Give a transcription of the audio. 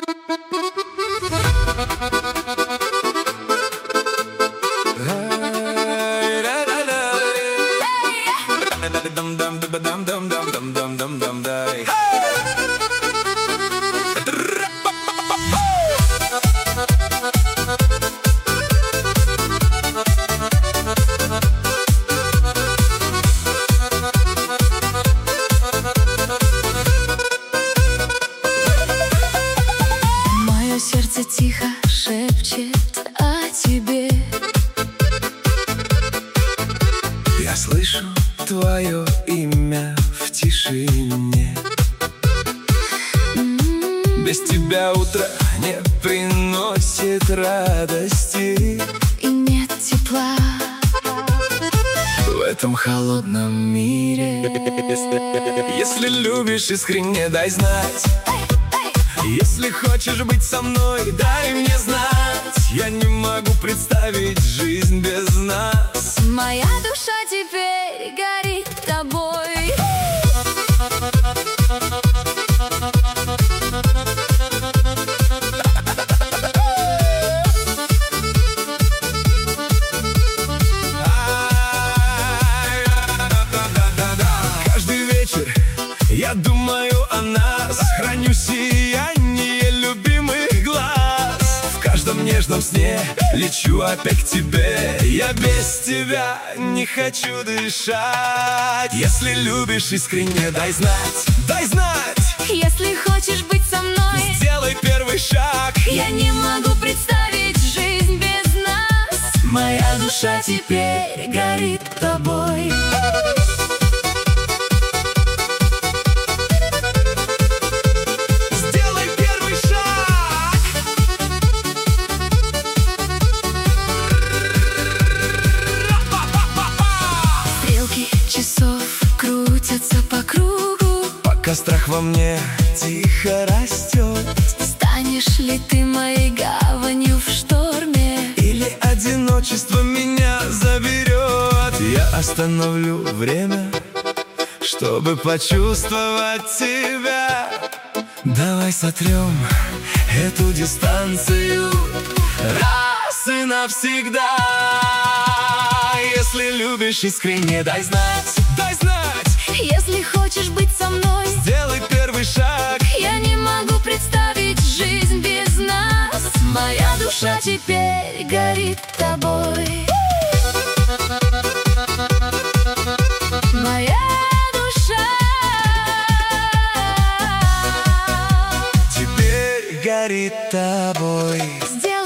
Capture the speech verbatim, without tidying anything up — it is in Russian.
Мое сердце тихо шепчет о тебе. Я слышу твое имя в тишине. Без тебя утро не приносит радости, И нет тепла в этом холодном мире. Если любишь искренне, дай знать. Если хочешь быть со мной, дай мне знать. Я не могу представить жизнь без нас. Моя душа теперь горит тобой. Каждый вечер я думаю о нас. Храню сияние любимых глаз. В каждом нежном сне лечу опять к тебе. Я без тебя не хочу дышать. Если любишь искренне, дай знать. Дай знать. Если хочешь быть со мной, Сделай первый шаг. я не могу представить жизнь без нас. Моя душа теперь горит тобой. Сделай первый шаг. Стрелки часов крутятся по кругу. Пока страх во мне тихо растет. Станешь ли ты моей гаванью в шторме? Или одиночество меня заберет? Я остановлю время, чтобы почувствовать тебя. Давай сотрем эту дистанцию раз и навсегда. Если любишь искренне, дай знать. Дай знать. Если хочешь быть со мной, Сделай первый шаг. я не могу представить жизнь без нас. Моя душа теперь горит тобой. Моя душа Теперь горит тобой. сделай